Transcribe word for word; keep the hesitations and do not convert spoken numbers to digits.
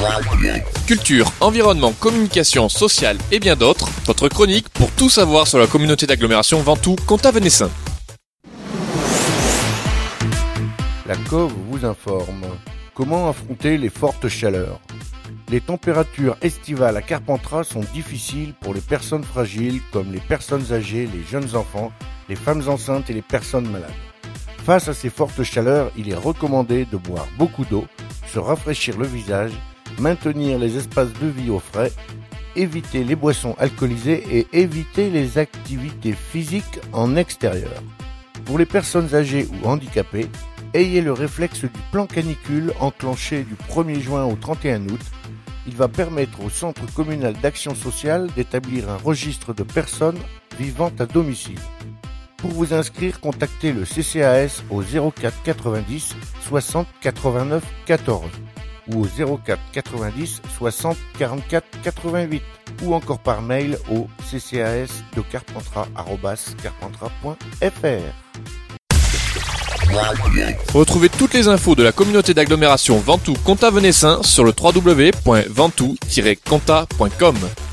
Culture, environnement, communication, sociale et bien d'autres, votre chronique pour tout savoir sur la communauté d'agglomération Ventoux-Comtat-Venessin. La Cove vous informe. Comment affronter les fortes chaleurs ? Les températures estivales à Carpentras sont difficiles pour les personnes fragiles comme les personnes âgées, les jeunes enfants, les femmes enceintes et les personnes malades. Face à ces fortes chaleurs, il est recommandé de boire beaucoup d'eau, se rafraîchir le visage, maintenir les espaces de vie au frais, éviter les boissons alcoolisées et éviter les activités physiques en extérieur. Pour les personnes âgées ou handicapées, ayez le réflexe du plan canicule enclenché du premier juin au trente et un août. Il va permettre au Centre communal d'action sociale d'établir un registre de personnes vivant à domicile. Pour vous inscrire, contactez le C C A S au zéro quatre quatre-vingt-dix soixante quatre-vingt-neuf quatorze ou au zéro quatre quatre-vingt-dix soixante quarante-quatre quatre-vingt-huit ou encore par mail au c c a s de carpentras arobase carpentras point f r. Retrouvez toutes les infos de la communauté d'agglomération Ventoux-Comtat-Venessin sur le w w w point ventoux tiret comtat point com.